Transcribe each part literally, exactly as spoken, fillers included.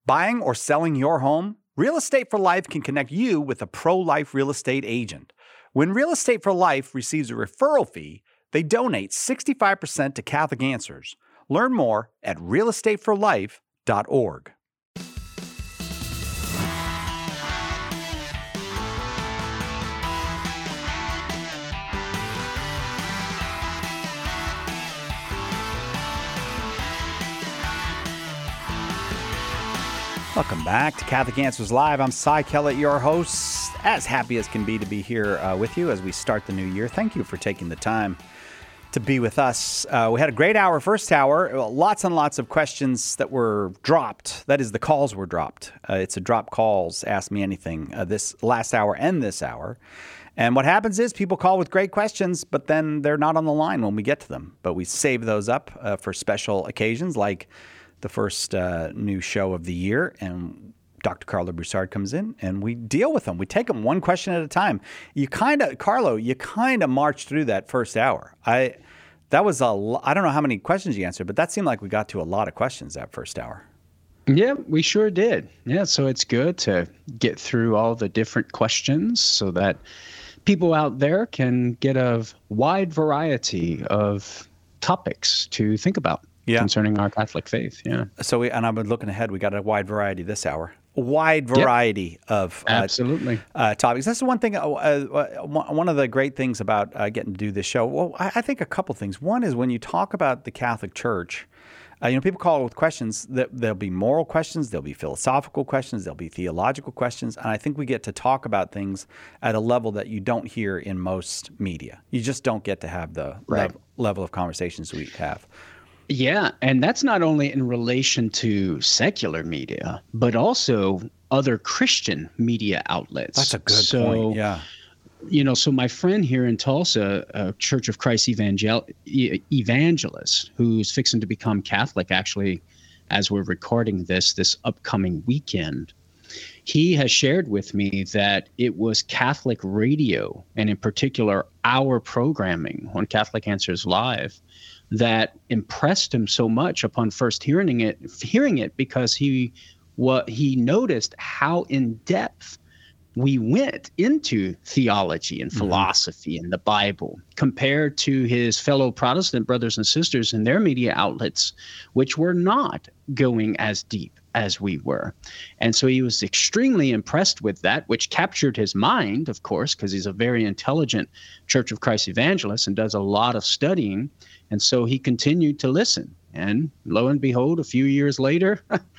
Buying or selling your home? Real Estate for Life can connect you with a pro-life real estate agent. When Real Estate for Life receives a referral fee, they donate sixty-five percent to Catholic Answers. Learn more at real estate for life dot org. Welcome back to Catholic Answers Live. I'm Cy Kellett, your host. As happy as can be to be here uh, with you as we start the new year. Thank you for taking the time to be with us. Uh, we had a great hour, first hour. Lots and lots of questions that were dropped. That is, the calls were dropped. Uh, it's a drop calls, Ask Me Anything, uh, this last hour and this hour. And what happens is people call with great questions, but then they're not on the line when we get to them. But we save those up uh, for special occasions like the first uh, new show of the year, and Doctor Carlo Broussard comes in, and we deal with them. We take them one question at a time. You kind of, Carlo, you kind of marched through that first hour. I, that was a, I don't know how many questions you answered, but that seemed like we got to a lot of questions that first hour. Yeah, we sure did. Yeah, so it's good to get through all the different questions so that people out there can get a wide variety of topics to think about. Yeah. Concerning our Catholic faith, yeah. So, we, and I'm looking ahead, we got a wide variety this hour. A wide variety yep. of uh, absolutely uh, topics. That's the one thing. Uh, uh, one of the great things about uh, getting to do this show. Well, I, I think a couple things. One is when you talk about the Catholic Church, uh, you know, people call with questions. That there'll be moral questions, there'll be philosophical questions, there'll be theological questions, and I think we get to talk about things at a level that you don't hear in most media. You just don't get to have the right. level, level of conversations we have. Yeah, and that's not only in relation to secular media, but also other Christian media outlets. That's a good so, point, yeah. You know, so my friend here in Tulsa, a Church of Christ evangel- evangelist, who's fixing to become Catholic, actually, as we're recording this, this upcoming weekend, he has shared with me that it was Catholic radio, and in particular, our programming on Catholic Answers Live, that impressed him so much upon first hearing it, hearing it because he what he noticed how in depth we went into theology and philosophy mm-hmm. and the Bible compared to his fellow Protestant brothers and sisters in their media outlets, which were not going as deep as we were. And so he was extremely impressed with that, which captured his mind, of course, because he's a very intelligent Church of Christ evangelist and does a lot of studying. And so he continued to listen. And lo and behold, a few years later,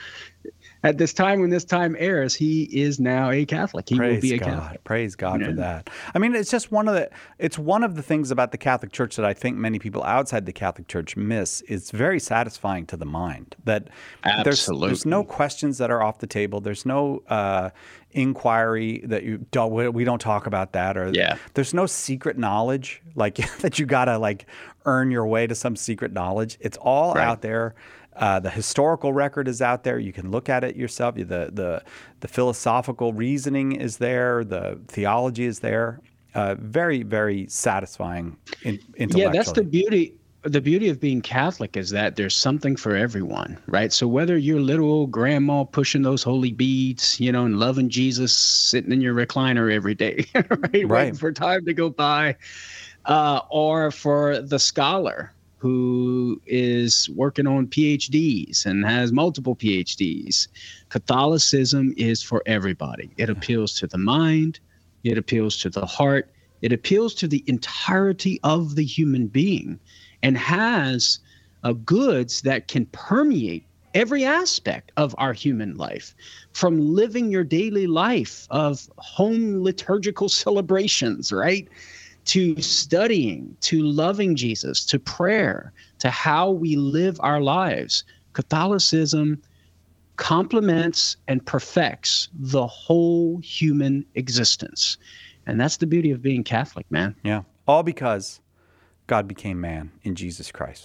at this time when this time airs, he is now a Catholic. He Praise will be a God. Catholic. Praise God yeah. for that. I mean, it's just one of the it's one of the things about the Catholic Church that I think many people outside the Catholic Church miss. It's very satisfying to the mind that there's, there's no questions that are off the table. There's no uh, inquiry that you don't we don't talk about that, or yeah. there's no secret knowledge like that you gotta like earn your way to some secret knowledge. It's all right. out there. Uh, the historical record is out there. You can look at it yourself. The the the philosophical reasoning is there. The theology is there. Uh, very very satisfying in, intellectually. Yeah, that's the beauty. The beauty of being Catholic is that there's something for everyone, right? So whether you're little old grandma pushing those holy beads, you know, and loving Jesus, sitting in your recliner every day, right? right, waiting for time to go by, uh, or for the scholar who is working on P H Ds and has multiple P H Ds. Catholicism is for everybody. It appeals to the mind. It appeals to the heart. It appeals to the entirety of the human being and has uh, goods that can permeate every aspect of our human life, from living your daily life of home liturgical celebrations, right? To studying, to loving Jesus, to prayer, to how we live our lives. Catholicism complements and perfects the whole human existence. And that's the beauty of being Catholic, man. Yeah. All because God became man in Jesus Christ.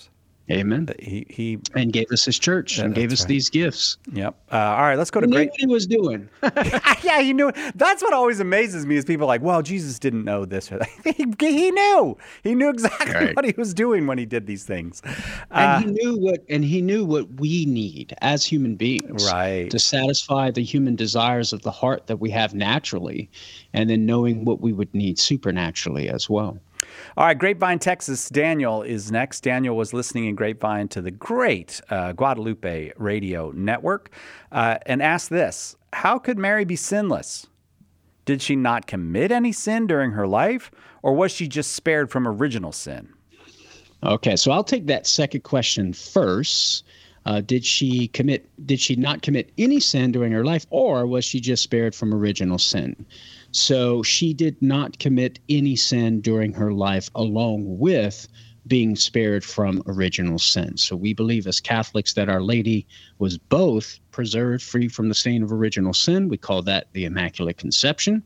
Amen. He he and gave us his church Yeah, and gave that's us right. these gifts. Yep. Uh, all right, let's go to He knew great. what he was doing. Yeah, he knew. That's what always amazes me is people are like, well, Jesus didn't know this or that. he, he knew. He knew exactly Right. what he was doing when he did these things. And he knew what and he knew what we need as human beings, Right. to satisfy the human desires of the heart that we have naturally, and then knowing what we would need supernaturally as well. All right, Grapevine, Texas. Daniel is next. Daniel was listening in Grapevine to the great uh, Guadalupe Radio Network uh, and asked this: how could Mary be sinless? Did she not commit any sin during her life, or was she just spared from original sin? Okay, so I'll take that second question first. Uh, did she commit? Did she not commit any sin during her life, or was she just spared from original sin? So she did not commit any sin during her life, along with being spared from original sin. So we believe as Catholics that Our Lady was both preserved free from the stain of original sin. We call that the Immaculate Conception,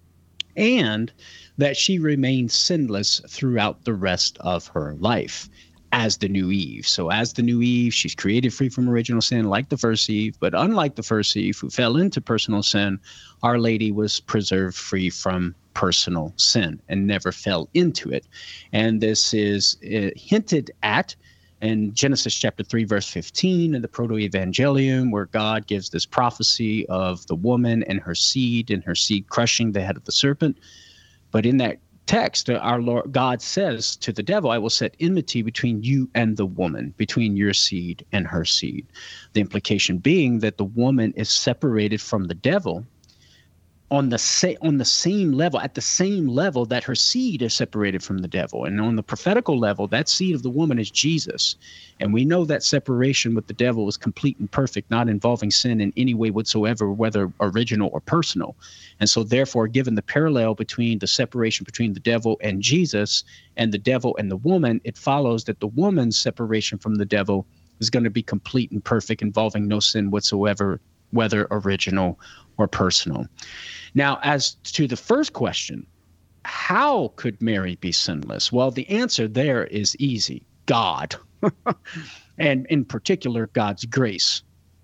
and that she remained sinless throughout the rest of her life as the new Eve. So as the new Eve, she's created free from original sin like the first Eve, but unlike the first Eve who fell into personal sin, Our Lady was preserved free from personal sin and never fell into it. And this is uh, hinted at in Genesis chapter three, verse fifteen in the Proto-Evangelium, where God gives this prophecy of the woman and her seed and her seed crushing the head of the serpent. But in that text, our Lord God says to the devil, I will set enmity between you and the woman, between your seed and her seed. The implication being that the woman is separated from the devil on the sa- on the same level, at the same level that her seed is separated from the devil. And on the prophetical level, that seed of the woman is Jesus. And we know that separation with the devil is complete and perfect, not involving sin in any way whatsoever, whether original or personal. And so therefore, given the parallel between the separation between the devil and Jesus and the devil and the woman, it follows that the woman's separation from the devil is going to be complete and perfect, involving no sin whatsoever, whether original or personal. Now, as to the first question, how could Mary be sinless? Well, the answer there is easy: God, and in particular, God's grace.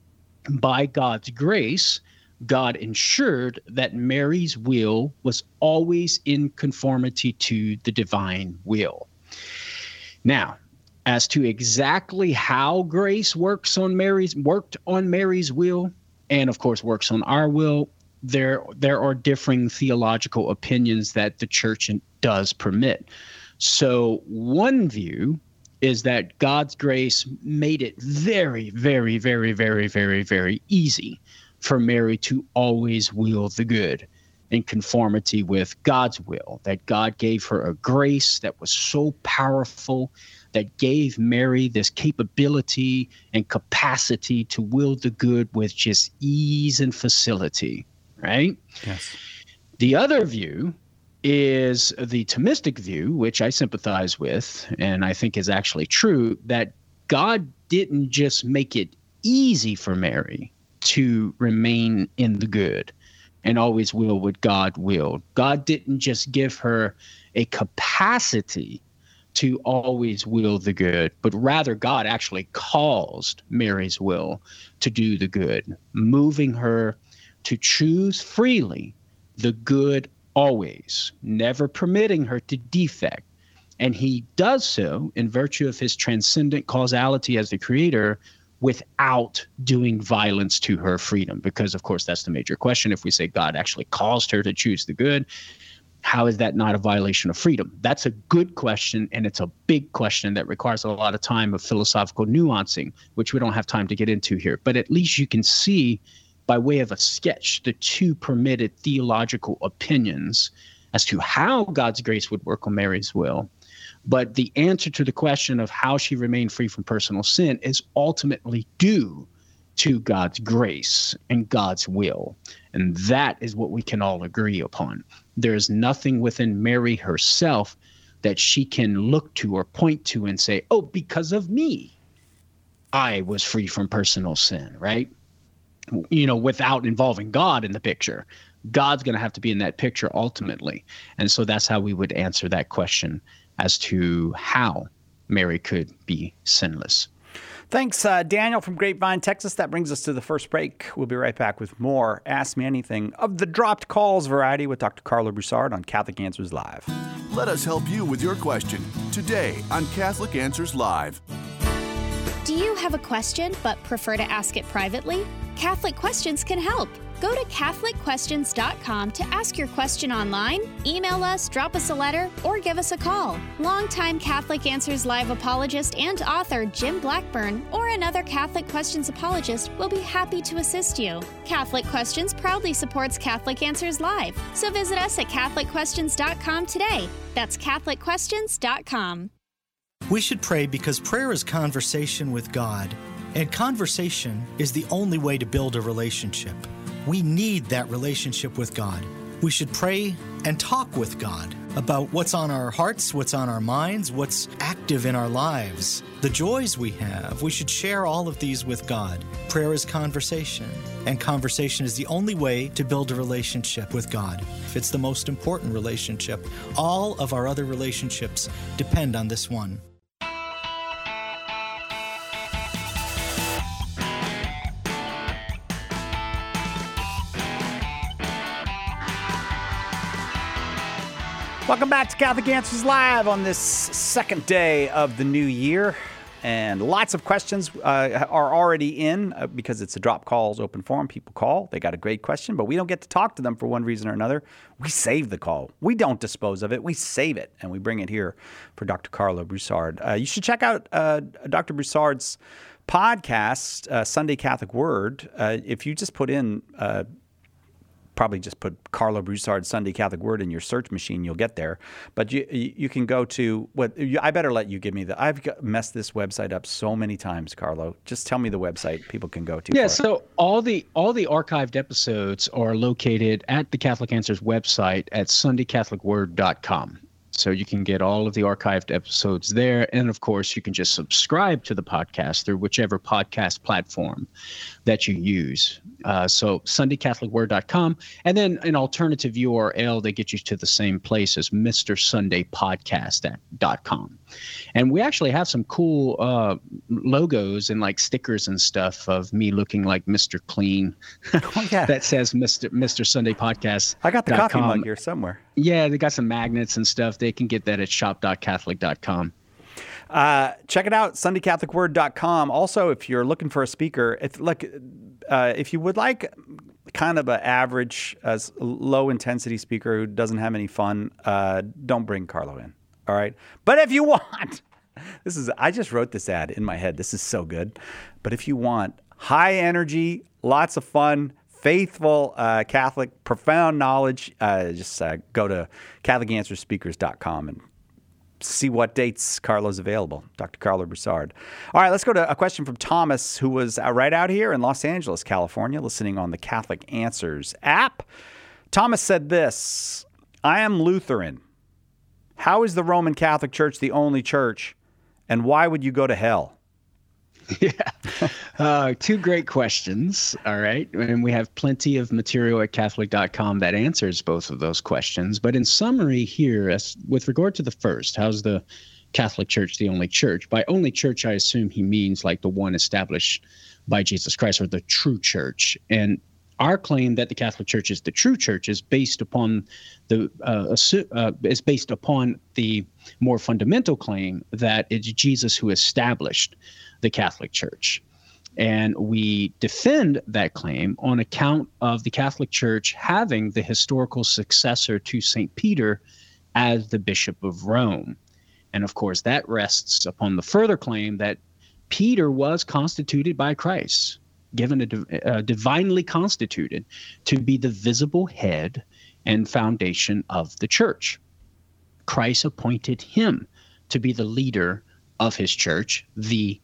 By God's grace, God ensured that Mary's will was always in conformity to the divine will. Now, as to exactly how grace works on Mary's worked on Mary's will, and of course works on our will, there there are differing theological opinions that the church does permit. So one view is that God's grace made it very, very, very, very, very, very easy for Mary to always will the good in conformity with God's will, that God gave her a grace that was so powerful that gave Mary this capability and capacity to will the good with just ease and facility, right? Yes. The other view is the Thomistic view, which I sympathize with, and I think is actually true, that God didn't just make it easy for Mary to remain in the good and always will what God willed. God didn't just give her a capacity to always will the good, but rather God actually caused Mary's will to do the good, moving her to choose freely the good always, never permitting her to defect. And he does so in virtue of his transcendent causality as the creator, without doing violence to her freedom. Because, of course, that's the major question. If we say God actually caused her to choose the good, how is that not a violation of freedom? That's a good question, and it's a big question that requires a lot of time of philosophical nuancing, which we don't have time to get into here. But at least you can see, by way of a sketch, the two permitted theological opinions as to how God's grace would work on Mary's will. But the answer to the question of how she remained free from personal sin is ultimately due to God's grace and God's will. And that is what we can all agree upon. There is nothing within Mary herself that she can look to or point to and say, oh, because of me, I was free from personal sin, right? You know, without involving God in the picture. God's going to have to be in that picture ultimately. And so that's how we would answer that question as to how Mary could be sinless. Thanks, uh, Daniel from Grapevine, Texas. That brings us to the first break. We'll be right back with more Ask Me Anything of the dropped calls variety with Doctor Carlo Broussard on Catholic Answers Live. Let us help you with your question today on Catholic Answers Live. Do you have a question but prefer to ask it privately? Catholic Questions can help. Go to Catholic Questions dot com to ask your question online, email us, drop us a letter, or give us a call. Longtime Catholic Answers Live apologist and author Jim Blackburn or another Catholic Questions apologist will be happy to assist you. Catholic Questions proudly supports Catholic Answers Live, so visit us at Catholic Questions dot com today. That's Catholic Questions dot com. We should pray because prayer is conversation with God, and conversation is the only way to build a relationship. We need that relationship with God. We should pray and talk with God about what's on our hearts, what's on our minds, what's active in our lives, the joys we have. We should share all of these with God. Prayer is conversation, and conversation is the only way to build a relationship with God. It's the most important relationship. All of our other relationships depend on this one. Welcome back to Catholic Answers Live on this second day of the new year. And lots of questions uh, are already in uh, because it's a drop calls open forum. People call. They got a great question, but we don't get to talk to them for one reason or another. We save the call. We don't dispose of it. We save it, and we bring it here for Doctor Carlo Broussard. Uh, you should check out uh, Doctor Broussard's podcast, uh, Sunday Catholic Word. Uh, if you just put in... Uh, Probably just put Carlo Broussard Sunday Catholic Word in your search machine. You'll get there. But you you can go to what I better let you give me the. I've got, messed this website up so many times, Carlo. Just tell me the website people can go to. Yeah. So all the all the archived episodes are located at the Catholic Answers website at sunday catholic word dot com. So you can get all of the archived episodes there. And of course, you can just subscribe to the podcast through whichever podcast platform that you use. Uh, so sunday catholic word dot com. And then an alternative U R L that gets you to the same place as mister sunday podcast dot com. And we actually have some cool uh, logos and like stickers and stuff of me looking like Mister Clean. Oh, yeah. That says Mister Mister Sunday Podcast. I got the coffee mug here somewhere. Yeah, they got some magnets and stuff. They can get that at shop dot catholic dot com. Uh, check it out, sunday catholic word dot com. Also, if you're looking for a speaker, if look, uh, if you would like kind of an average, uh, low intensity speaker who doesn't have any fun, uh, don't bring Carlo in. All right. But if you want, this is, I just wrote this ad in my head. This is so good. But if you want high energy, lots of fun, faithful uh, Catholic, profound knowledge, uh, just uh, go to catholic answers speakers dot com and see what dates Carlo's available. Doctor Carlo Broussard. All right, let's go to a question from Thomas, who was uh, right out here in Los Angeles, California, listening on the Catholic Answers app. Thomas said this: I am Lutheran. How is the Roman Catholic Church the only church, and why would you go to hell? Yeah. Uh, two great questions. All right. And we have plenty of material at catholic dot com that answers both of those questions. But in summary here, as with regard to the first, how's the Catholic Church the only church? By only church, I assume he means like the one established by Jesus Christ, or the true church. And our claim that the Catholic Church is the true church is based upon the uh, assu- uh, is based upon the more fundamental claim that it's Jesus who established the Catholic Church. And we defend that claim on account of the Catholic Church having the historical successor to Saint Peter as the Bishop of Rome. And of course, that rests upon the further claim that Peter was constituted by Christ, given a div- uh, divinely constituted to be the visible head and foundation of the church. Christ appointed him to be the leader of his church, the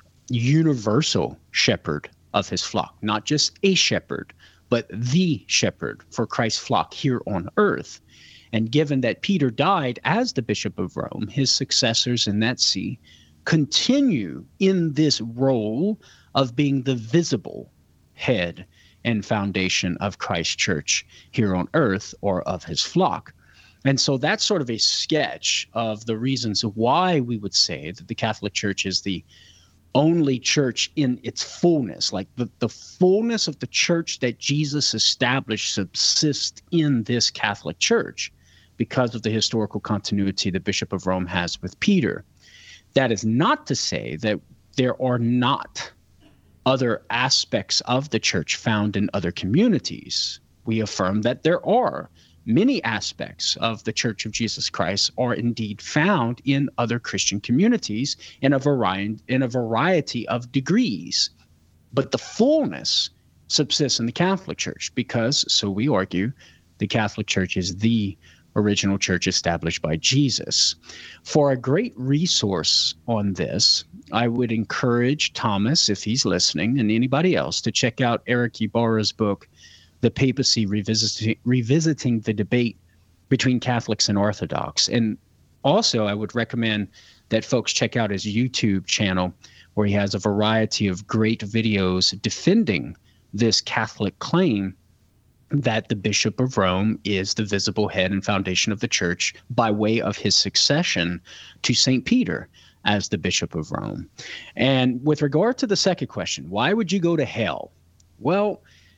universal shepherd of his flock, not just a shepherd, but the shepherd for Christ's flock here on earth. And given that Peter died as the Bishop of Rome, his successors in that see continue in this role of being the visible head and foundation of Christ's church here on earth, or of his flock. And so that's sort of a sketch of the reasons why we would say that the Catholic Church is the only church in its fullness, like the, the fullness of the church that Jesus established subsists in this Catholic Church because of the historical continuity the Bishop of Rome has with Peter. That is not to say that there are not other aspects of the church found in other communities. We affirm that there are. Many aspects of the Church of Jesus Christ are indeed found in other Christian communities in a variety, in a variety of degrees. But the fullness subsists in the Catholic Church because, so we argue, the Catholic Church is the original church established by Jesus. For a great resource on this, I would encourage Thomas, if he's listening, and anybody else, to check out Eric Ybarra's book, The Papacy Revisiting, Revisiting the Debate Between Catholics and Orthodox. And also, I would recommend that folks check out his YouTube channel, where he has a variety of great videos defending this Catholic claim that the Bishop of Rome is the visible head and foundation of the church by way of his succession to Saint Peter as the Bishop of Rome. And with regard to the second question, why would you go to hell? Well,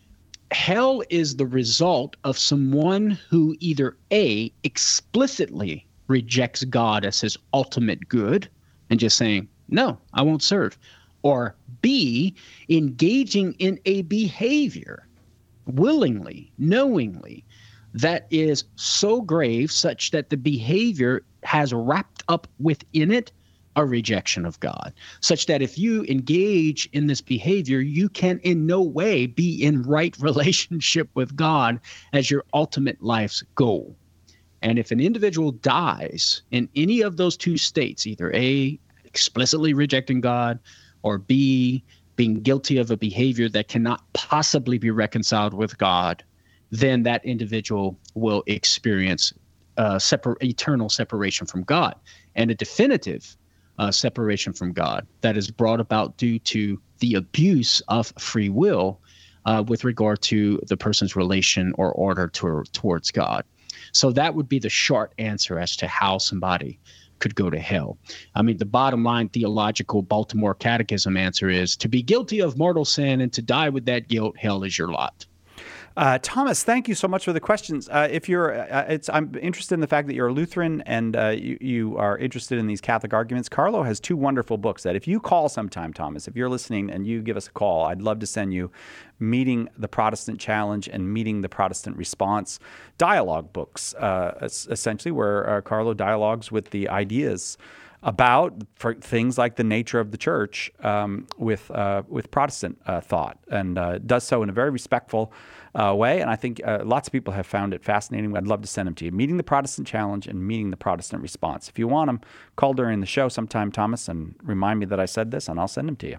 hell is the result of someone who either A, explicitly rejects God as his ultimate good and just saying, no, I won't serve, or B, engaging in a behavior willingly, knowingly, that is so grave such that the behavior has wrapped up within it a rejection of God, such that if you engage in this behavior, you can in no way be in right relationship with God as your ultimate life's goal. And if an individual dies in any of those two states, either A, explicitly rejecting God, or B, being guilty of a behavior that cannot possibly be reconciled with God, then that individual will experience uh, separ- eternal separation from God, and a definitive Uh, separation from God that is brought about due to the abuse of free will uh, with regard to the person's relation or order to, towards God. So that would be the short answer as to how somebody could go to hell. I mean, the bottom line theological Baltimore Catechism answer is to be guilty of mortal sin and to die with that guilt, hell is your lot. Uh, Thomas, thank you so much for the questions. Uh, if you're, uh, it's, I'm interested in the fact that you're a Lutheran and uh, you, you are interested in these Catholic arguments. Carlo has two wonderful books that if you call sometime, Thomas, if you're listening and you give us a call, I'd love to send you Meeting the Protestant Challenge and Meeting the Protestant Response dialogue books, uh, essentially where uh, Carlo dialogues with the ideas about for things like the nature of the church um, with uh, with Protestant uh, thought, and uh, does so in a very respectful uh, way. And I think uh, lots of people have found it fascinating. I'd love to send them to you. Meeting the Protestant Challenge and Meeting the Protestant Response. If you want them, call during the show sometime, Thomas, and remind me that I said this, and I'll send them to you.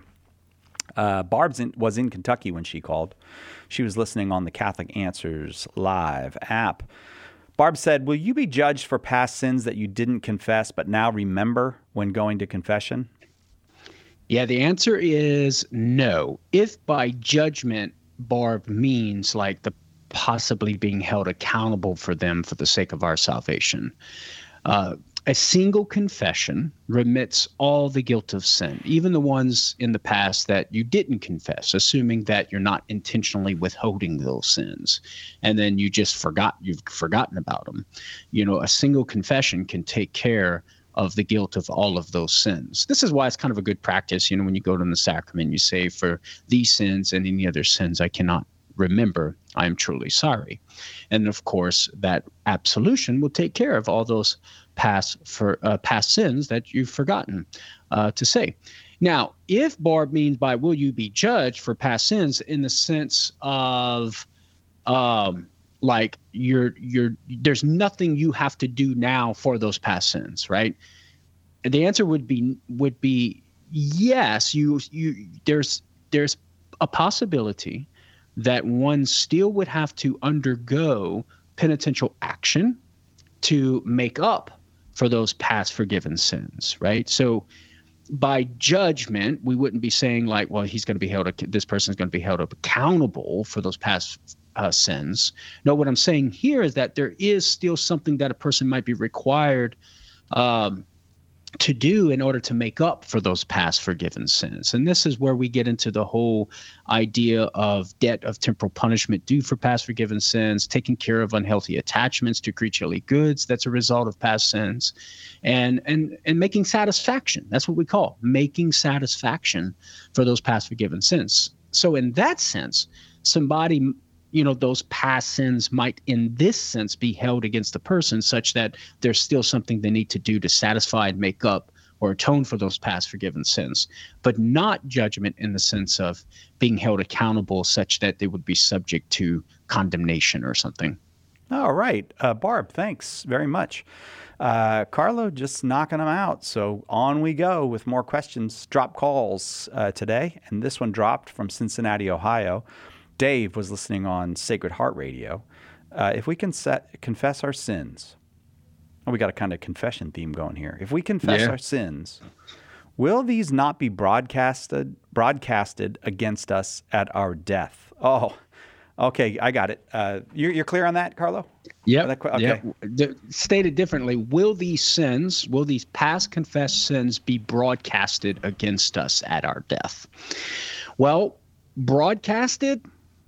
Uh, Barb was in Kentucky when she called. She was listening on the Catholic Answers Live app. Barb said, will you be judged for past sins that you didn't confess but now remember when going to confession? Yeah, the answer is no. If by judgment, Barb means like the possibly being held accountable for them for the sake of our salvation. Uh, a single confession remits all the guilt of sin, even the ones in the past that you didn't confess, assuming that you're not intentionally withholding those sins, and then you just forgot, you've forgotten about them. You know, a single confession can take care of the guilt of all of those sins. This is why it's kind of a good practice, you know, when you go to the sacrament, you say, for these sins and any other sins I cannot remember, I am truly sorry. And of course, that absolution will take care of all those past for uh, past sins that you've forgotten uh, to say. Now, if Barb means by will you be judged for past sins in the sense of um, like you're you're there's nothing you have to do now for those past sins, right? And the answer would be would be yes. You you there's there's a possibility that one still would have to undergo penitential action to make up for those past forgiven sins, right? So by judgment, we wouldn't be saying like, well, he's going to be held, this person is going to be held accountable for those past uh, sins. No, what I'm saying here is that there is still something that a person might be required um, to do in order to make up for those past forgiven sins. And this is where we get into the whole idea of debt of temporal punishment due for past forgiven sins, taking care of unhealthy attachments to creaturely goods that's a result of past sins, and and and making satisfaction. That's what we call making satisfaction for those past forgiven sins. So in that sense, somebody, you know, those past sins might in this sense be held against the person such that there's still something they need to do to satisfy and make up or atone for those past forgiven sins, but not judgment in the sense of being held accountable such that they would be subject to condemnation or something. All right. Uh, Barb, thanks very much. Uh, Carlo just knocking them out. So on we go with more questions. Drop calls uh, today. And this one dropped from Cincinnati, Ohio. Dave was listening on Sacred Heart Radio. Uh, if we can set, confess our sins, oh, we got a kind of confession theme going here. If we confess Yeah. our sins, will these not be broadcasted broadcasted against us at our death? Oh, okay, I got it. Uh, you're, you're clear on that, Carlo? Yeah. Okay. Yep. D- stated differently, will these sins, will these past confessed sins be broadcasted against us at our death? Well, broadcasted?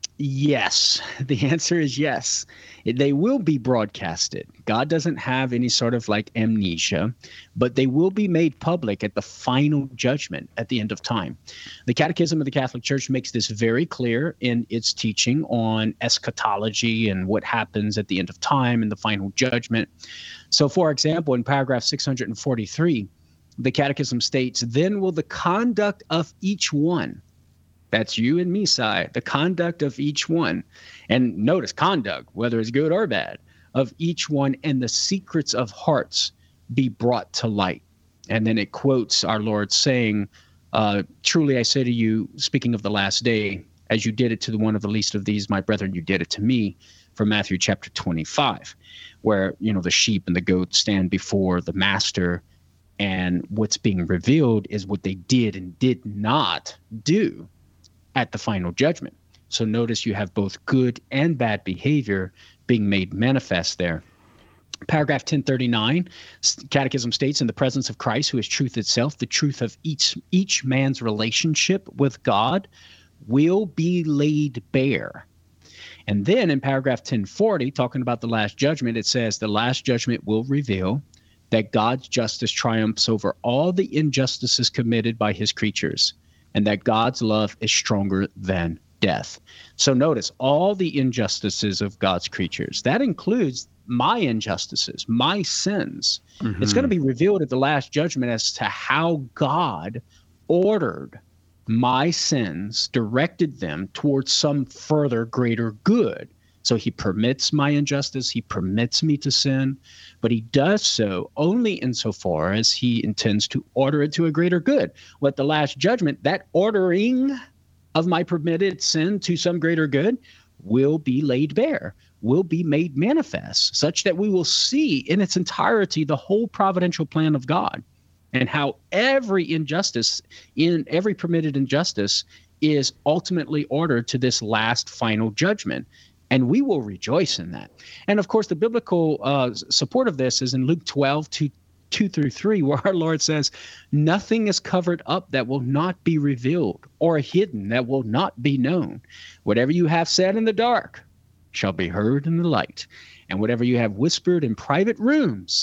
Yes. The answer is yes. They will be broadcasted. God doesn't have any sort of like amnesia, but they will be made public at the final judgment at the end of time. The Catechism of the Catholic Church makes this very clear in its teaching on eschatology and what happens at the end of time and the final judgment. So, for example, in paragraph six hundred forty-three, the Catechism states, "Then will the conduct of each one," that's you and me, Si, the conduct of each one. And notice conduct, whether it's good or bad, of each one, and the secrets of hearts be brought to light. And then it quotes our Lord saying, uh, "Truly I say to you, speaking of the last day, as you did it to the one of the least of these, my brethren, you did it to me," from Matthew chapter twenty-five, where, you know, the sheep and the goats stand before the master, and what's being revealed is what they did and did not do at the final judgment. So notice you have both good and bad behavior being made manifest there. Paragraph ten thirty-nine, Catechism states, "In the presence of Christ, who is truth itself, the truth of each each man's relationship with God will be laid bare." And then in paragraph ten forty, talking about the last judgment, it says, "The last judgment will reveal that God's justice triumphs over all the injustices committed by his creatures, and that God's love is stronger than death." So notice all the injustices of God's creatures. That includes my injustices, my sins. Mm-hmm. It's going to be revealed at the last judgment as to how God ordered my sins, directed them towards some further greater good. So he permits my injustice, he permits me to sin, but he does so only insofar as he intends to order it to a greater good. Well, at the last judgment, that ordering of my permitted sin to some greater good will be laid bare, will be made manifest, such that we will see in its entirety the whole providential plan of God and how every injustice, in every permitted injustice, is ultimately ordered to this last final judgment. And we will rejoice in that. And of course, the biblical uh, support of this is in Luke twelve, two, two through three, where our Lord says, "Nothing is covered up that will not be revealed, or hidden that will not be known. Whatever you have said in the dark shall be heard in the light. And whatever you have whispered in private rooms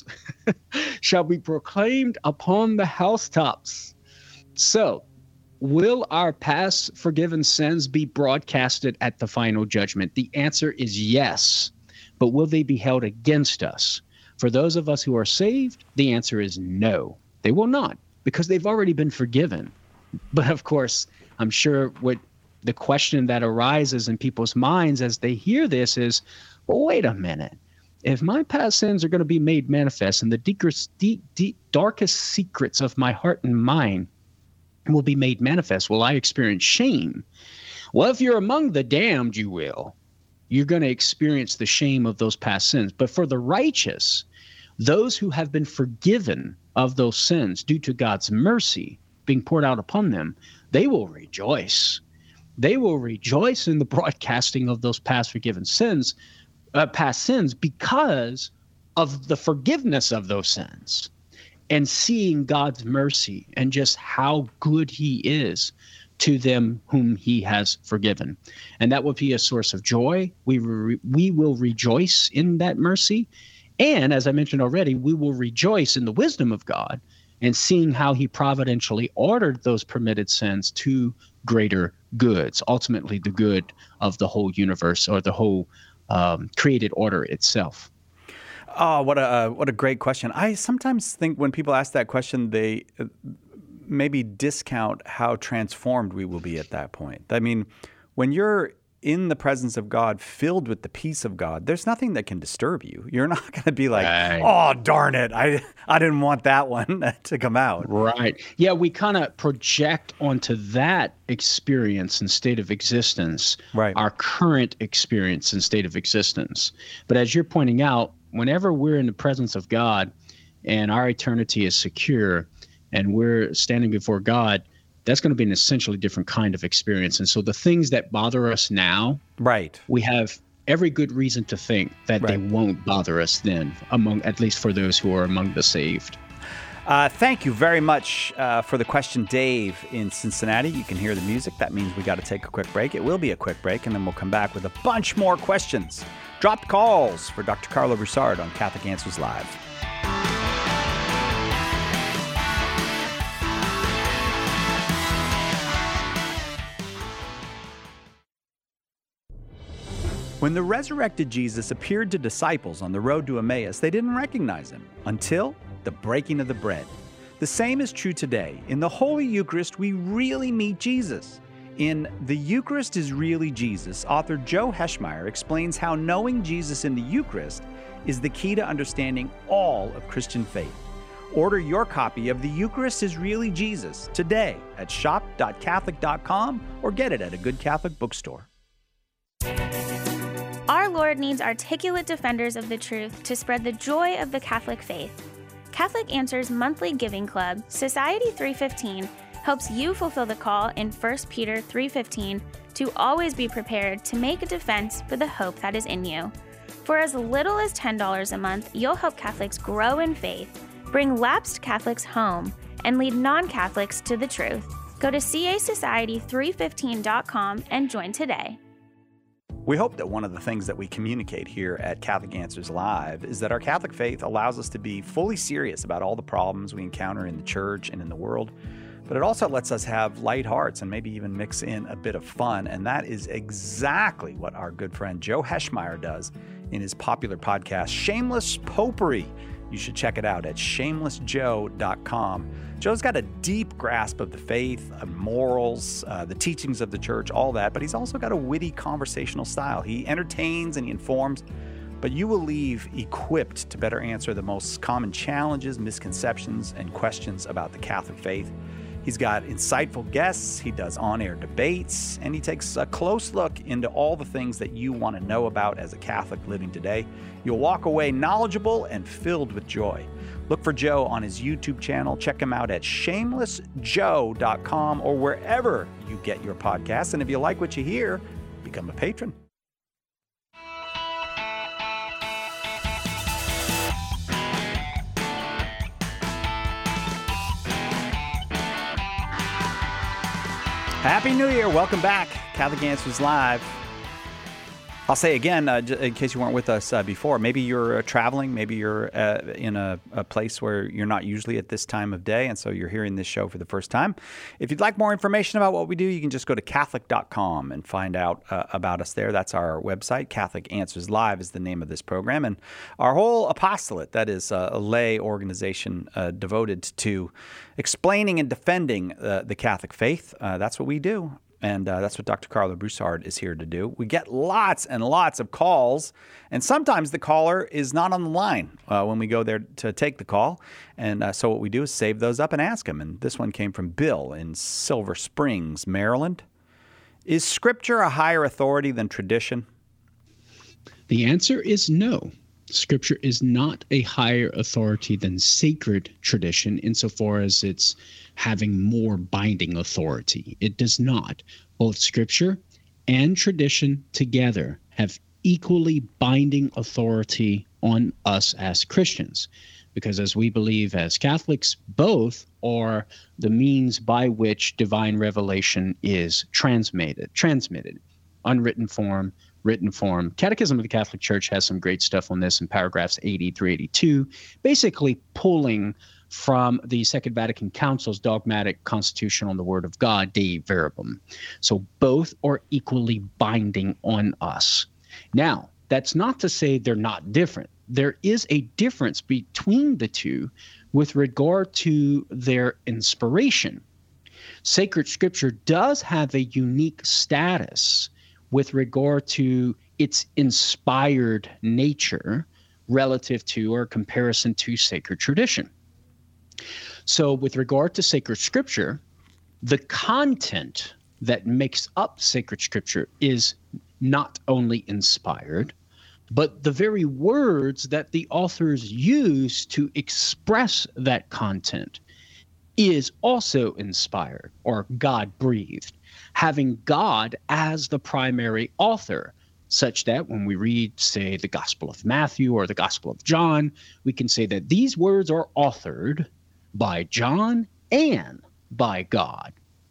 shall be proclaimed upon the housetops." So, will our past forgiven sins be broadcasted at the final judgment? The answer is yes. But will they be held against us? For those of us who are saved, the answer is no. They will not, because they've already been forgiven. But of course, I'm sure what the question that arises in people's minds as they hear this is, well, wait a minute. If my past sins are going to be made manifest and the deepest, deep, deep, darkest secrets of my heart and mind will be made manifest, will I experience shame? Well, if you're among the damned, you will. You're going to experience the shame of those past sins. But for the righteous, those who have been forgiven of those sins due to God's mercy being poured out upon them, they will rejoice. they will rejoice in the broadcasting of those past forgiven sins, uh, past sins, because of the forgiveness of those sins and seeing God's mercy and just how good he is to them whom he has forgiven. And that will be a source of joy. We re- we will rejoice in that mercy. And as I mentioned already, we will rejoice in the wisdom of God and seeing how he providentially ordered those permitted sins to greater goods, ultimately the good of the whole universe or the whole um, created order itself. Oh, what a uh, what a great question. I sometimes think when people ask that question, they uh, maybe discount how transformed we will be at that point. I mean, when you're in the presence of God, filled with the peace of God, there's nothing that can disturb you. You're not going to be like, right. oh, darn it, I I didn't want that one to come out. Right. Yeah, we kind of project onto that experience and state of existence, right. our current experience and state of existence. But as you're pointing out, whenever we're in the presence of God and our eternity is secure and we're standing before God, that's going to be an essentially different kind of experience. And so the things that bother us now, right, we have every good reason to think that right. they won't bother us then, among at least for those who are among the saved. Uh, thank you very much uh, for the question, Dave in Cincinnati. You can hear the music. That means we got to take a quick break. It will be a quick break, and then we'll come back with a bunch more questions. Dropped calls for Doctor Karlo Broussard on Catholic Answers Live. When the resurrected Jesus appeared to disciples on the road to Emmaus, they didn't recognize him until the breaking of the bread. The same is true today. In the Holy Eucharist, we really meet Jesus. In The Eucharist is Really Jesus, author Joe Heschmeyer explains how knowing Jesus in the Eucharist is the key to understanding all of Christian faith. Order your copy of The Eucharist is Really Jesus today at shop dot catholic dot com or get it at a good Catholic bookstore. Our Lord needs articulate defenders of the truth to spread the joy of the Catholic faith. Catholic Answers monthly giving club, Society three fifteen, helps you fulfill the call in First Peter three fifteen to always be prepared to make a defense for the hope that is in you. For as little as ten dollars a month, you'll help Catholics grow in faith, bring lapsed Catholics home, and lead non-Catholics to the truth. Go to C A society three fifteen dot com and join today. We hope that one of the things that we communicate here at Catholic Answers Live is that our Catholic faith allows us to be fully serious about all the problems we encounter in the church and in the world, but it also lets us have light hearts and maybe even mix in a bit of fun, and that is exactly what our good friend Joe Heschmeyer does in his popular podcast, Shameless Popery. You should check it out at shameless joe dot com. Joe's got a deep grasp of the faith, of morals, uh, the teachings of the church, all that, but he's also got a witty conversational style. He entertains and he informs, but you will leave equipped to better answer the most common challenges, misconceptions, and questions about the Catholic faith. He's got insightful guests, he does on-air debates, and he takes a close look into all the things that you want to know about as a Catholic living today. You'll walk away knowledgeable and filled with joy. Look for Joe on his YouTube channel. Check him out at shameless joe dot com or wherever you get your podcasts. And if you like what you hear, become a patron. Happy New Year. Welcome back. Catholic Answers Live. I'll say again, uh, in case you weren't with us uh, before, maybe you're uh, traveling, maybe you're uh, in a, a place where you're not usually at this time of day, and so you're hearing this show for the first time. If you'd like more information about what we do, you can just go to catholic dot com and find out uh, about us there. That's our website. Catholic Answers Live is the name of this program. And our whole apostolate, that is uh, a lay organization uh, devoted to explaining and defending uh, the Catholic faith, uh, that's what we do. And uh, that's what Doctor Karlo Broussard is here to do. We get lots and lots of calls, and sometimes the caller is not on the line uh, when we go there to take the call. And uh, so what we do is save those up and ask them. And this one came from Bill in Silver Springs, Maryland. Is Scripture a higher authority than tradition? The answer is no. Scripture is not a higher authority than sacred tradition insofar as it's having more binding authority. It does not. Both Scripture and tradition together have equally binding authority on us as Christians, because as we believe as Catholics, both are the means by which divine revelation is transmitted, transmitted, unwritten form, written form. Catechism of the Catholic Church has some great stuff on this in paragraphs eighty through eighty-two, basically pulling from the Second Vatican Council's dogmatic constitution on the Word of God, Dei Verbum. So both are equally binding on us. Now, that's not to say they're not different. There is a difference between the two with regard to their inspiration. Sacred Scripture does have a unique status with regard to its inspired nature relative to or comparison to sacred tradition. So with regard to sacred Scripture, the content that makes up sacred Scripture is not only inspired, but the very words that the authors use to express that content is also inspired or God-breathed, having God as the primary author, such that when we read, say, the Gospel of Matthew or the Gospel of John, we can say that these words are authored by John and by God.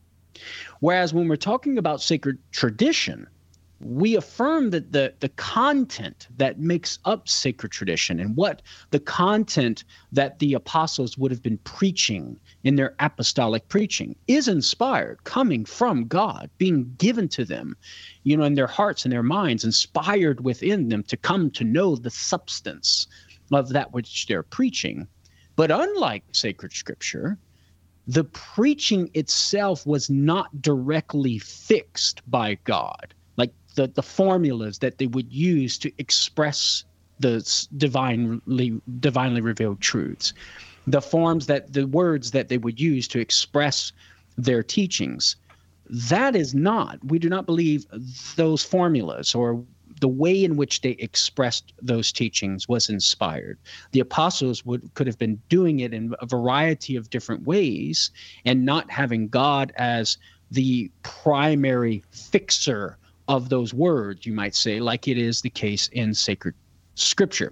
Whereas when we're talking about sacred tradition, we affirm that the, the content that makes up sacred tradition and what the content that the apostles would have been preaching in their apostolic preaching is inspired, coming from God, being given to them, you know, in their hearts and their minds, inspired within them to come to know the substance of that which they're preaching. But unlike sacred Scripture, the preaching itself was not directly fixed by God. Like the, the formulas that they would use to express the divinely, divinely revealed truths, the forms that the words that they would use to express their teachings, that is not, we do not believe those formulas or the way in which they expressed those teachings was inspired. The apostles would could have been doing it in a variety of different ways and not having God as the primary fixer of those words, you might say, like it is the case in sacred Scripture.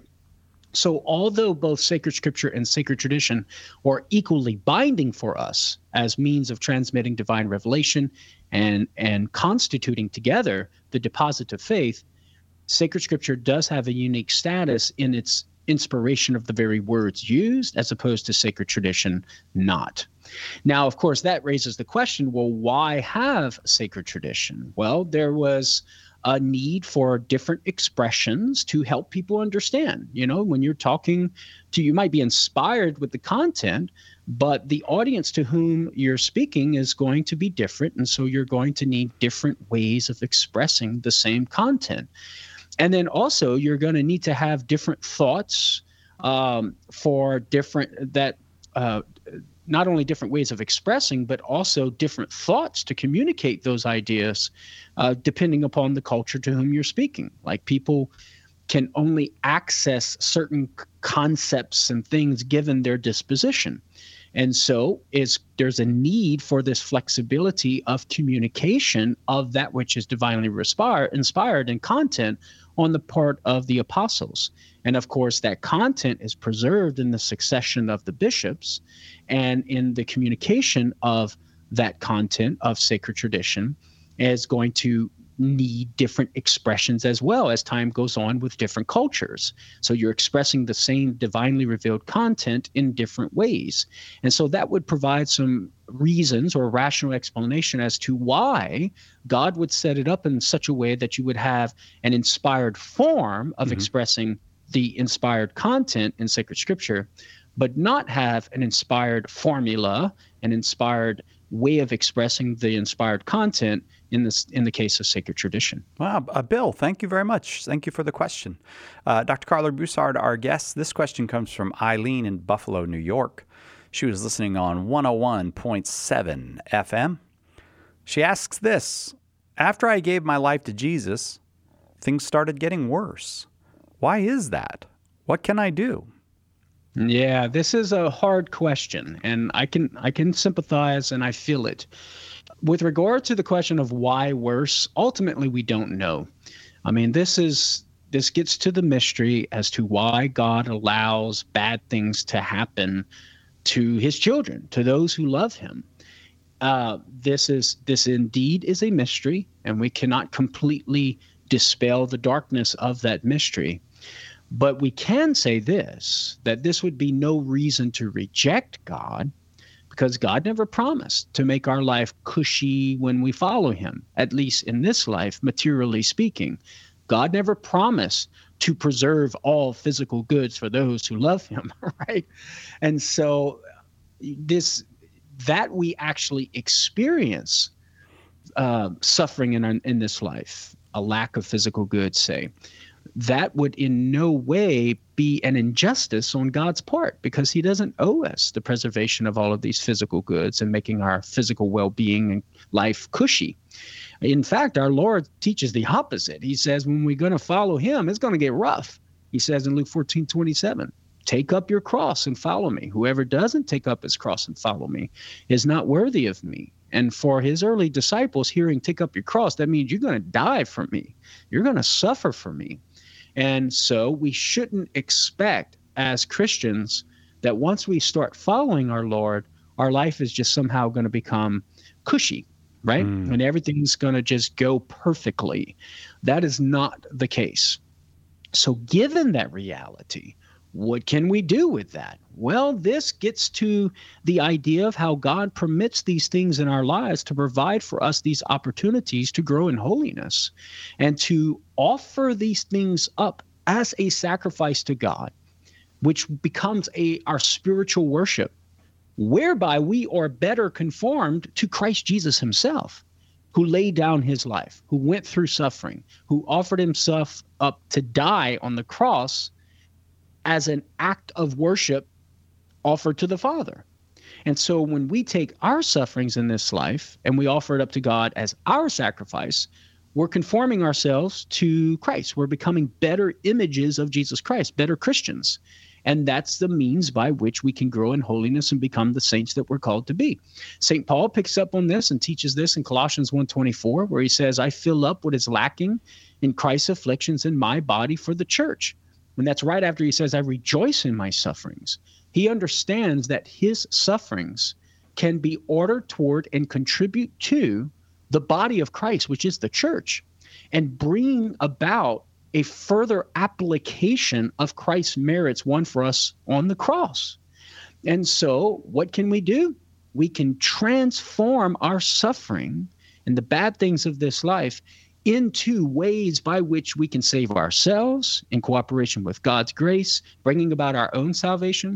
So although both sacred Scripture and sacred tradition are equally binding for us as means of transmitting divine revelation and, and constituting together the deposit of faith, sacred Scripture does have a unique status in its inspiration of the very words used, as opposed to sacred tradition not. Now, of course, that raises the question, well, why have sacred tradition? Well, there was a need for different expressions to help people understand. You know, when you're talking to, you might be inspired with the content, but the audience to whom you're speaking is going to be different. And so you're going to need different ways of expressing the same content. And then also you're going to need to have different thoughts um, for different, that uh, not only different ways of expressing, but also different thoughts to communicate those ideas uh, depending upon the culture to whom you're speaking. Like people can only access certain c- concepts and things given their disposition. And so it's, there's a need for this flexibility of communication of that which is divinely inspired, inspired in content on the part of the apostles. And of course, that content is preserved in the succession of the bishops and in the communication of that content of sacred tradition is going to need different expressions as well as time goes on with different cultures. So you're expressing the same divinely revealed content in different ways. And so that would provide some reasons or rational explanation as to why God would set it up in such a way that you would have an inspired form of mm-hmm. expressing the inspired content in sacred Scripture, but not have an inspired formula, an inspired way of expressing the inspired content in this in the case of sacred tradition. Wow, uh, Bill, thank you very much. Thank you for the question. Uh, Doctor Carla Broussard, our guest, this question comes from Eileen in Buffalo, New York. She was listening on one oh one point seven F M. She asks this: after I gave my life to Jesus, things started getting worse. Why is that? What can I do? Yeah, this is a hard question, and I can I can sympathize and I feel it. With regard to the question of why worse, ultimately we don't know. I mean, this is this gets to the mystery as to why God allows bad things to happen to his children, to those who love him. Uh, this is this indeed is a mystery, and we cannot completely dispel the darkness of that mystery. But we can say this, that this would be no reason to reject God, because God never promised to make our life cushy when we follow him, at least in this life, materially speaking. God never promised to preserve all physical goods for those who love him, right? And so this that we actually experience uh, suffering in, our, in this life, a lack of physical goods, say, that would in no way be an injustice on God's part, because he doesn't owe us the preservation of all of these physical goods and making our physical well-being and life cushy. In fact, our Lord teaches the opposite. He says when we're going to follow him, it's going to get rough. He says in Luke fourteen twenty-seven, take up your cross and follow me. Whoever doesn't take up his cross and follow me is not worthy of me. And for his early disciples, hearing take up your cross, that means you're going to die for me. You're going to suffer for me. And so we shouldn't expect as Christians that once we start following our Lord, our life is just somehow going to become cushy, right? Mm. And everything's going to just go perfectly. That is not the case. So given that reality, what can we do with that? Well, this gets to the idea of how God permits these things in our lives to provide for us these opportunities to grow in holiness and to offer these things up as a sacrifice to God, which becomes a our spiritual worship, whereby we are better conformed to Christ Jesus himself, who laid down his life, who went through suffering, who offered himself up to die on the cross as an act of worship offered to the Father. And so when we take our sufferings in this life and we offer it up to God as our sacrifice, we're conforming ourselves to Christ. We're becoming better images of Jesus Christ, better Christians. And that's the means by which we can grow in holiness and become the saints that we're called to be. Saint Paul picks up on this and teaches this in Colossians one twenty-four, where he says, I fill up what is lacking in Christ's afflictions in my body for the church. And that's right after he says, I rejoice in my sufferings. He understands that his sufferings can be ordered toward and contribute to the body of Christ, which is the church, and bring about a further application of Christ's merits won for us on the cross. And so what can we do? We can transform our suffering and the bad things of this life into ways by which we can save ourselves in cooperation with God's grace, bringing about our own salvation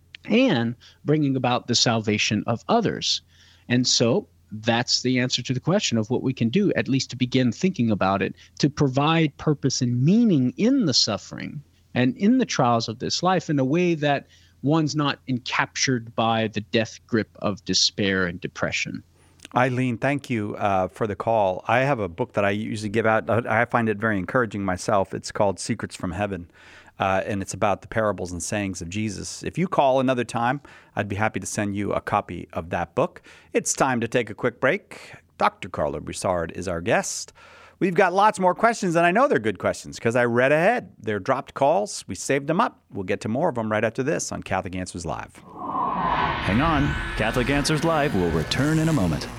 and bringing about the salvation of others. And so that's the answer to the question of what we can do, at least to begin thinking about it, to provide purpose and meaning in the suffering and in the trials of this life in a way that one's not encaptured by the death grip of despair and depression. Eileen, thank you uh, for the call. I have a book that I usually give out. I find it very encouraging myself. It's called Secrets from Heaven, uh, and it's about the parables and sayings of Jesus. If you call another time, I'd be happy to send you a copy of that book. It's time to take a quick break. Doctor Carla Broussard is our guest. We've got lots more questions, and I know they're good questions because I read ahead. They're dropped calls. We saved them up. We'll get to more of them right after this on Catholic Answers Live. Hang on. Catholic Answers Live will return in a moment.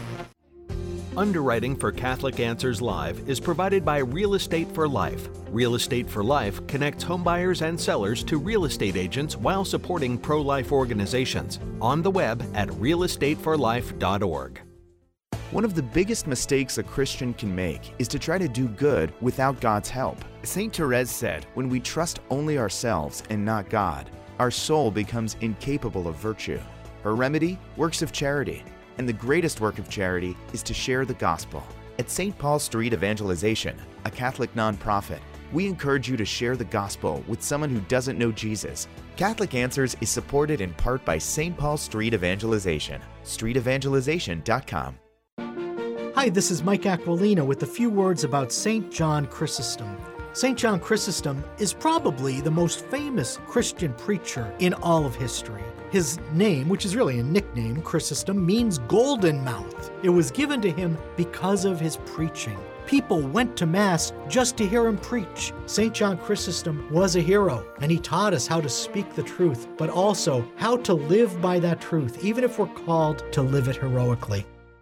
Underwriting for Catholic Answers Live is provided by Real Estate for Life. Real Estate for Life connects homebuyers and sellers to real estate agents while supporting pro-life organizations. On the web at real estate for life dot org. One of the biggest mistakes a Christian can make is to try to do good without God's help. Saint Therese said, when we trust only ourselves and not God, our soul becomes incapable of virtue. Her remedy? Works of charity. And the greatest work of charity is to share the gospel. At Saint Paul Street Evangelization, a Catholic nonprofit, we encourage you to share the gospel with someone who doesn't know Jesus. Catholic Answers is supported in part by Saint Paul Street Evangelization, street evangelization dot com. Hi, this is Mike Aquilina with a few words about Saint John Chrysostom. Saint John Chrysostom is probably the most famous Christian preacher in all of history. His name, which is really a nickname, Chrysostom, means golden mouth. It was given to him because of his preaching. People went to Mass just to hear him preach. Saint John Chrysostom was a hero, and he taught us how to speak the truth, but also how to live by that truth, even if we're called to live it heroically.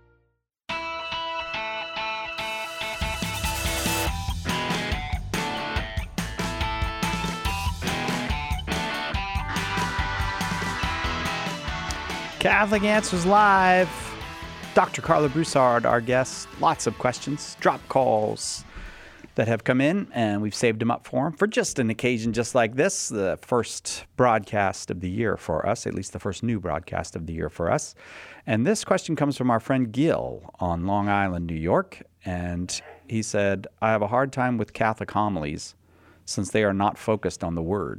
Catholic Answers Live. Doctor Carla Broussard, our guest. Lots of questions, drop calls that have come in, and we've saved them up for him for just an occasion just like this, the first broadcast of the year for us, at least the first new broadcast of the year for us. And this question comes from our friend Gil on Long Island, New York. And he said, I have a hard time with Catholic homilies since they are not focused on the Word.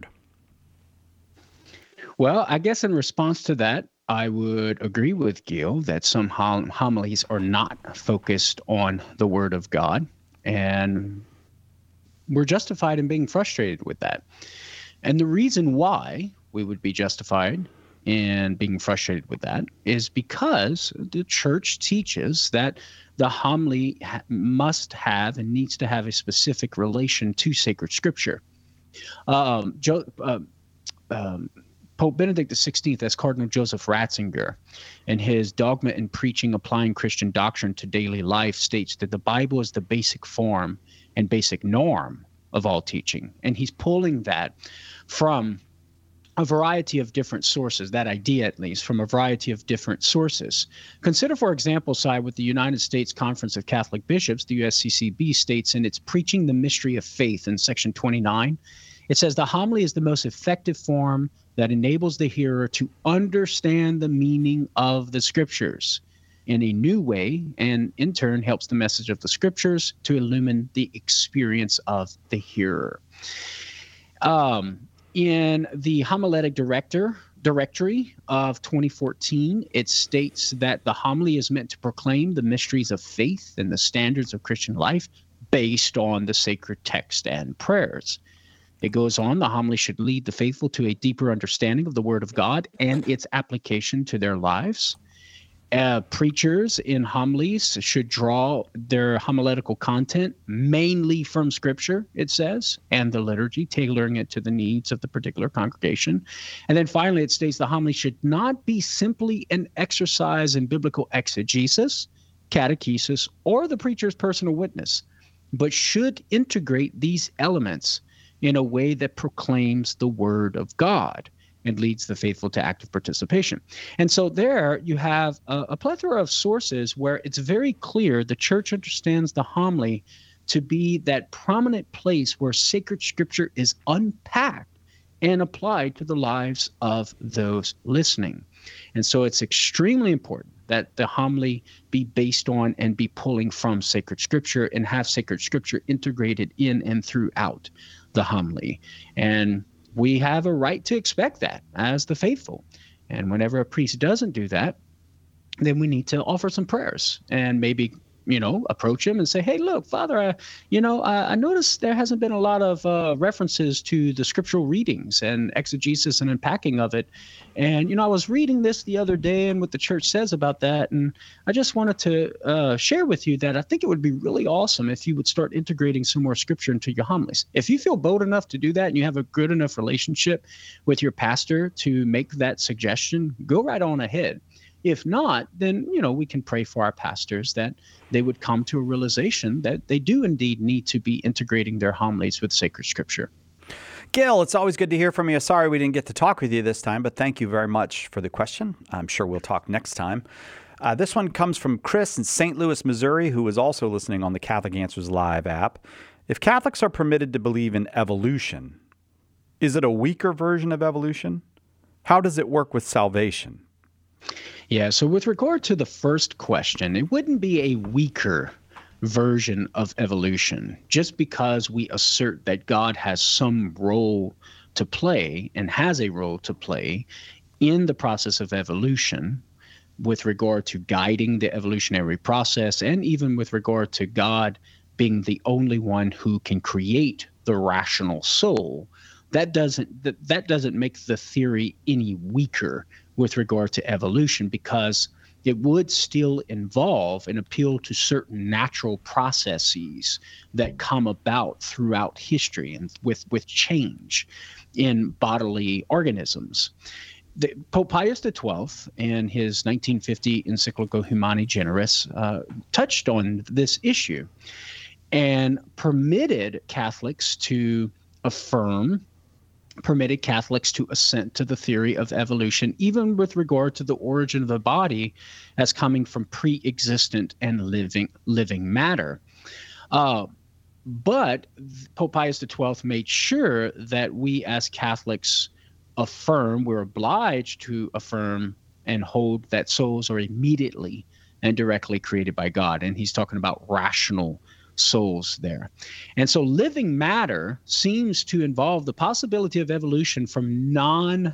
Well, I guess in response to that, I would agree with Gil that some hom- homilies are not focused on the Word of God, and we're justified in being frustrated with that. And the reason why we would be justified in being frustrated with that is because the Church teaches that the homily ha- must have and needs to have a specific relation to sacred Scripture. Um, jo- uh, um, Pope Benedict the sixteenth, as Cardinal Joseph Ratzinger, in his Dogma and Preaching Applying Christian Doctrine to Daily Life, states that the Bible is the basic form and basic norm of all teaching. And he's pulling that from a variety of different sources, that idea at least, from a variety of different sources. Consider, for example, side with the United States Conference of Catholic Bishops, the U S C C B states in its Preaching the Mystery of Faith in section twenty-nine, it says the homily is the most effective form that enables the hearer to understand the meaning of the Scriptures in a new way, and in turn helps the message of the Scriptures to illumine the experience of the hearer. Um, in the Homiletic Director Directory of twenty fourteen, it states that the homily is meant to proclaim the mysteries of faith and the standards of Christian life based on the sacred text and prayers. It goes on, the homily should lead the faithful to a deeper understanding of the Word of God and its application to their lives. Uh, preachers in homilies should draw their homiletical content mainly from Scripture, it says, and the liturgy, tailoring it to the needs of the particular congregation. And then finally, it states the homily should not be simply an exercise in biblical exegesis, catechesis, or the preacher's personal witness, but should integrate these elements in a way that proclaims the Word of God and leads the faithful to active participation. And so there you have a, a plethora of sources where it's very clear the Church understands the homily to be that prominent place where sacred Scripture is unpacked and applied to the lives of those listening. And so it's extremely important that the homily be based on and be pulling from sacred Scripture and have sacred Scripture integrated in and throughout the homily. And we have a right to expect that as the faithful. And whenever a priest doesn't do that, then we need to offer some prayers and maybe, you know, approach him and say, hey, look, Father, I, you know, I, I noticed there hasn't been a lot of uh, references to the scriptural readings and exegesis and unpacking of it. And, you know, I was reading this the other day and what the Church says about that. And I just wanted to uh, share with you that I think it would be really awesome if you would start integrating some more Scripture into your homilies. If you feel bold enough to do that and you have a good enough relationship with your pastor to make that suggestion, go right on ahead. If not, then, you know, we can pray for our pastors that they would come to a realization that they do indeed need to be integrating their homilies with sacred Scripture. Gil, it's always good to hear from you. Sorry we didn't get to talk with you this time, but thank you very much for the question. I'm sure we'll talk next time. Uh, this one comes from Chris in Saint Louis, Missouri, who is also listening on the Catholic Answers Live app. If Catholics are permitted to believe in evolution, is it a weaker version of evolution? How does it work with salvation? Yeah, so with regard to the first question, it wouldn't be a weaker version of evolution just because we assert that God has some role to play and has a role to play in the process of evolution with regard to guiding the evolutionary process and even with regard to God being the only one who can create the rational soul, that doesn't that, that doesn't make the theory any weaker with regard to evolution, because it would still involve an appeal to certain natural processes that come about throughout history and with, with change in bodily organisms. The, Pope Pius the twelfth, in his nineteen fifty encyclical Humani Generis, uh, touched on this issue and permitted Catholics to affirm, permitted Catholics to assent to the theory of evolution, even with regard to the origin of the body as coming from pre-existent and living living matter. Uh, but Pope Pius the twelfth made sure that we as Catholics affirm, we're obliged to affirm and hold that souls are immediately and directly created by God. And he's talking about rational souls there. And so living matter seems to involve the possibility of evolution from non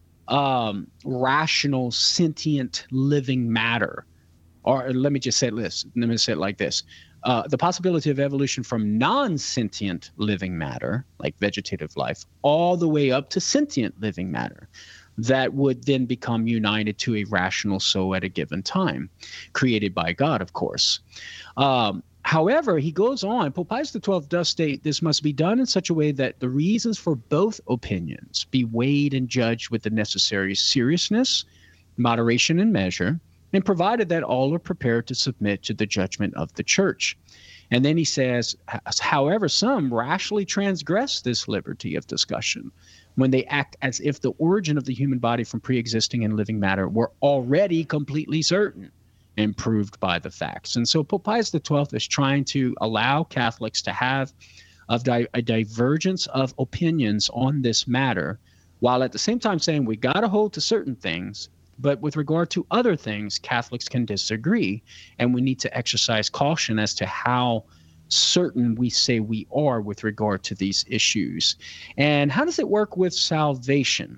um, rational, sentient living matter. Or let me just say this, let me say it like this. Uh, the possibility of evolution from non-sentient living matter, like vegetative life, all the way up to sentient living matter that would then become united to a rational soul at a given time, created by God, of course. Um, however, he goes on, Pope Pius the twelfth does state this must be done in such a way that the reasons for both opinions be weighed and judged with the necessary seriousness, moderation, and measure, and provided that all are prepared to submit to the judgment of the church. And then he says, however, some rashly transgress this liberty of discussion when they act as if the origin of the human body from pre-existing and living matter were already completely certain and proved by the facts. And so Pope Pius the twelfth is trying to allow Catholics to have of di- a divergence of opinions on this matter, while at the same time saying we got to hold to certain things, but with regard to other things, Catholics can disagree, and we need to exercise caution as to how certain we say we are with regard to these issues. And how does it work with salvation?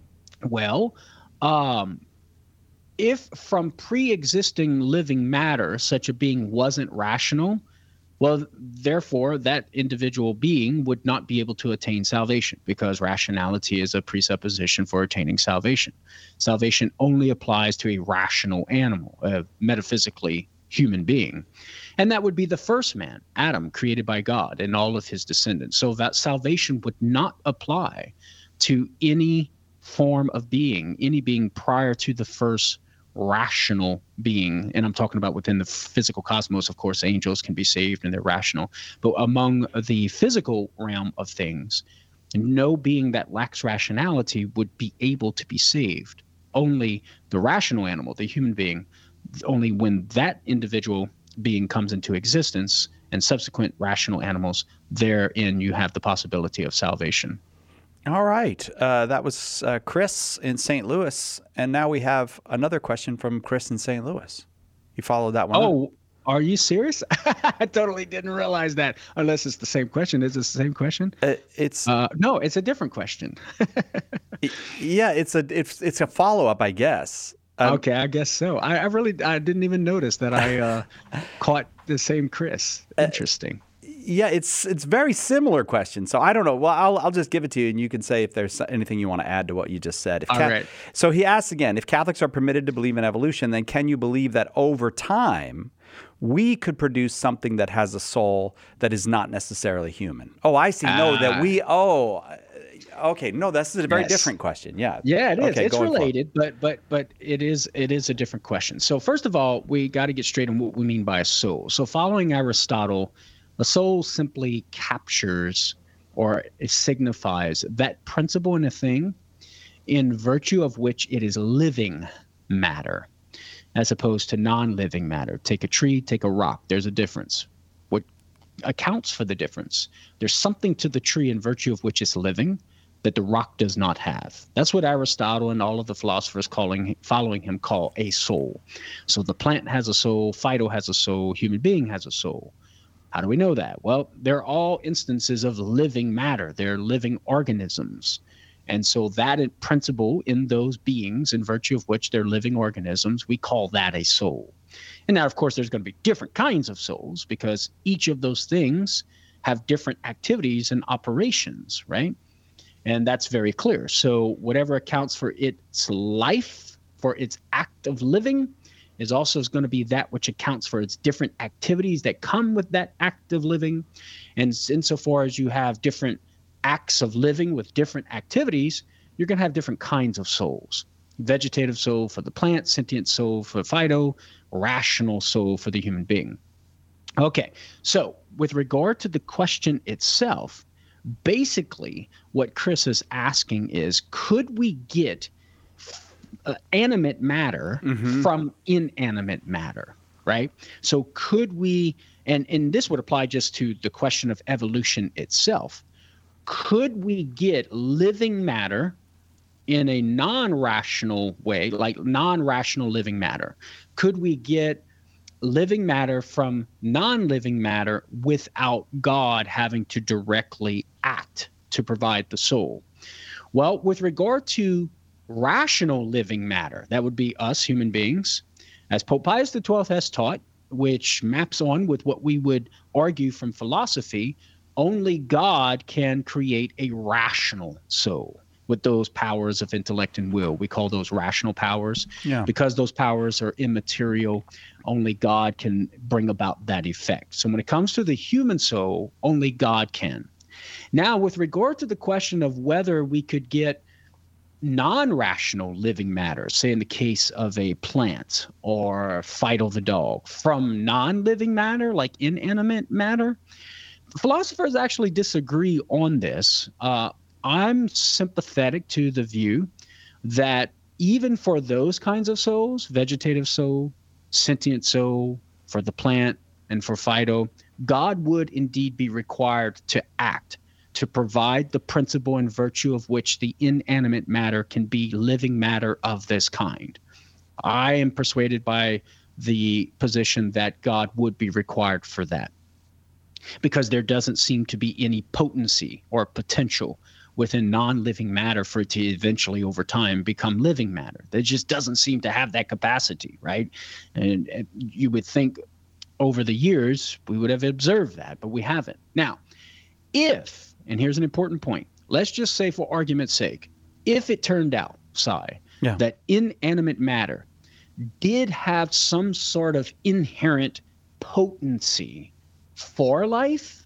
Well, um, if from pre-existing living matter such a being wasn't rational, well, therefore, that individual being would not be able to attain salvation, because rationality is a presupposition for attaining salvation. Salvation only applies to a rational animal, a metaphysically human being. And that would be the first man, Adam, created by God, and all of his descendants. So that salvation would not apply to any form of being, any being prior to the first rational being. And I'm talking about within the physical cosmos. Of course, angels can be saved and they're rational, but among the physical realm of things, no being that lacks rationality would be able to be saved. Only the rational animal, the human being, only when that individual being comes into existence and subsequent rational animals, therein you have the possibility of salvation. All right. Uh, that was uh, Chris in Saint Louis. And now we have another question from Chris in Saint Louis. You followed that one Oh, up? Are you serious? I totally didn't realize that. Unless it's the same question. Is it the same question? Uh, it's uh, No, it's a different question. Yeah, it's a it's it's a follow-up, I guess. Um, okay, I guess so. I, I really I didn't even notice that I uh, caught the same Chris. Interesting. Uh, Yeah, it's it's very similar question. So I don't know. Well, I'll I'll just give it to you, and you can say if there's anything you want to add to what you just said. If All Ca- right. So he asks again, if Catholics are permitted to believe in evolution, then can you believe that over time we could produce something that has a soul that is not necessarily human? Oh, I see. No, Ah. that we. Oh, okay. No, this is a very Yes. different question. Yeah. Yeah, it is. Okay, it's going forward. related, but but but it is it is a different question. So first of all, we got to get straight on what we mean by a soul. So following Aristotle, a soul simply captures or it signifies that principle in a thing in virtue of which it is living matter, as opposed to non-living matter. Take a tree, take a rock. There's a difference. What accounts for the difference? There's something to the tree in virtue of which it's living that the rock does not have. That's what Aristotle and all of the philosophers calling following him call a soul. So the plant has a soul, Fido has a soul, human being has a soul. How do we know that? Well, they're all instances of living matter. They're living organisms. And so that principle in those beings, in virtue of which they're living organisms, we call that a soul. And now, of course, there's going to be different kinds of souls because each of those things have different activities and operations, right? And that's very clear. So whatever accounts for its life, for its act of living, is also going to be that which accounts for its different activities that come with that act of living. And insofar as you have different acts of living with different activities, you're going to have different kinds of souls. Vegetative soul for the plant, sentient soul for Fido, rational soul for the human being. Okay, so with regard to the question itself, basically what Chris is asking is, could we get uh, animate matter mm-hmm. from inanimate matter, right? So could we, and, and this would apply just to the question of evolution itself, could we get living matter in a non-rational way, like non-rational living matter? Could we get living matter from non-living matter without God having to directly act to provide the soul? Well, with regard to rational living matter, that would be us human beings, as Pope Pius the twelfth has taught, which maps on with what we would argue from philosophy, only God can create a rational soul with those powers of intellect and will. We call those rational powers. Yeah. Because those powers are immaterial, only God can bring about that effect. So when it comes to the human soul, only God can. Now, with regard to the question of whether we could get non-rational living matter, say in the case of a plant or Fido the dog, from non-living matter, like inanimate matter, philosophers actually disagree on this. Uh, I'm sympathetic to the view that even for those kinds of souls, vegetative soul, sentient soul, for the plant and for Fido, God would indeed be required to act, to provide the principle and virtue of which the inanimate matter can be living matter of this kind. I am persuaded by the position that God would be required for that, because there doesn't seem to be any potency or potential within non-living matter for it to eventually over time become living matter. That just doesn't seem to have that capacity, right? And, and you would think over the years we would have observed that, but we haven't. Now, if, and here's an important point, let's just say for argument's sake, if it turned out, Sai, yeah. that inanimate matter did have some sort of inherent potency for life,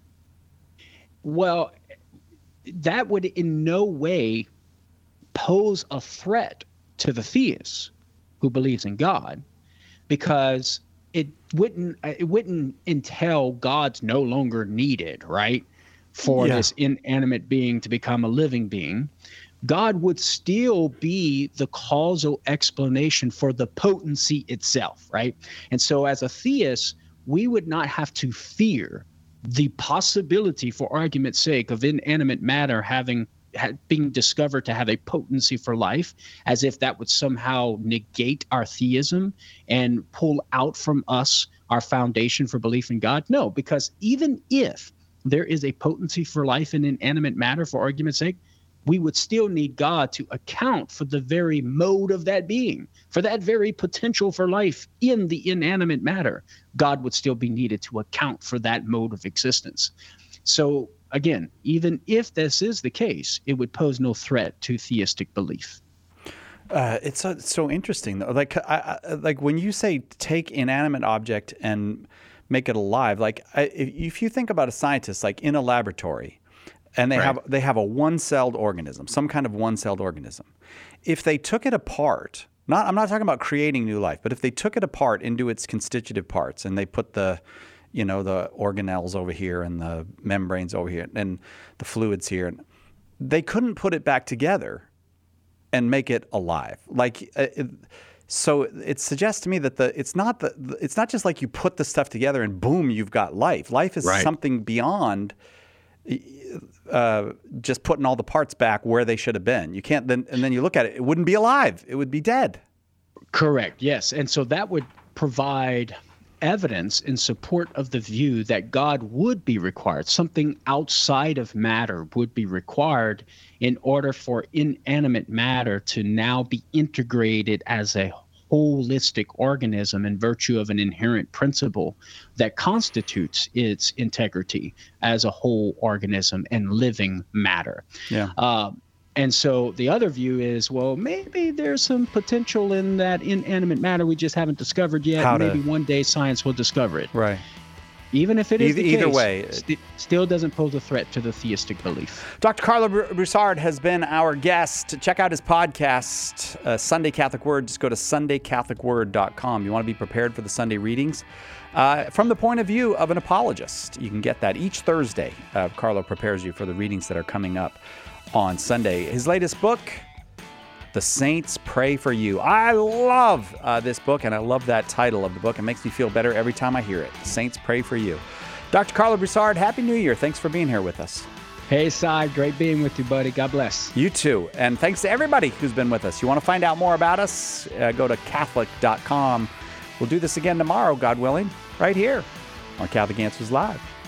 well, that would in no way pose a threat to the theist who believes in God, because it wouldn't it wouldn't entail God's no longer needed, right, for yeah. this inanimate being to become a living being. God would still be the causal explanation for the potency itself, right? And so as a theist, we would not have to fear the possibility, for argument's sake, of inanimate matter having ha, being discovered to have a potency for life, as if that would somehow negate our theism and pull out from us our foundation for belief in God. No, because even if there is a potency for life in inanimate matter, for argument's sake, we would still need God to account for the very mode of that being, for that very potential for life in the inanimate matter. God would still be needed to account for that mode of existence. So again, even if this is the case, it would pose no threat to theistic belief. Uh, it's, so, it's so interesting, though. Like, I, I, like when you say take inanimate object and make it alive, like I, if you think about a scientist, like in a laboratory, and they right. have they have a one-celled organism, some kind of one-celled organism. If they took it apart, not I'm not talking about creating new life, but if they took it apart into its constitutive parts and they put the, you know, the organelles over here and the membranes over here and the fluids here, they couldn't put it back together and make it alive. Like, it, so it suggests to me that the it's not the it's not just like you put the stuff together and boom, you've got life. Life is right. something beyond Uh, just putting all the parts back where they should have been. You can't then, and then you look at it, it wouldn't be alive. It would be dead. Correct. Yes. And so that would provide evidence in support of the view that God would be required. Something outside of matter would be required in order for inanimate matter to now be integrated as a holistic organism in virtue of an inherent principle that constitutes its integrity as a whole organism and living matter. Yeah. Uh, and so the other view is, well, maybe there's some potential in that inanimate matter we just haven't discovered yet. How to- maybe one day science will discover it. Right. Even if it is Either- the either case, way. st- still doesn't pose a threat to the theistic belief. Doctor Carlo Br- Broussard has been our guest. Check out his podcast, uh, Sunday Catholic Word. Just go to sunday catholic word dot com. You want to be prepared for the Sunday readings uh, from the point of view of an apologist. You can get that each Thursday. Uh, Carlo prepares you for the readings that are coming up on Sunday. His latest book, The Saints Pray for You. I love uh, this book, and I love that title of the book. It makes me feel better every time I hear it. The Saints Pray for You. Doctor Carlo Broussard, Happy New Year. Thanks for being here with us. Hey, Cy, great being with you, buddy. God bless. You too. And thanks to everybody who's been with us. You want to find out more about us? Uh, go to Catholic dot com. We'll do this again tomorrow, God willing, right here on Catholic Answers Live.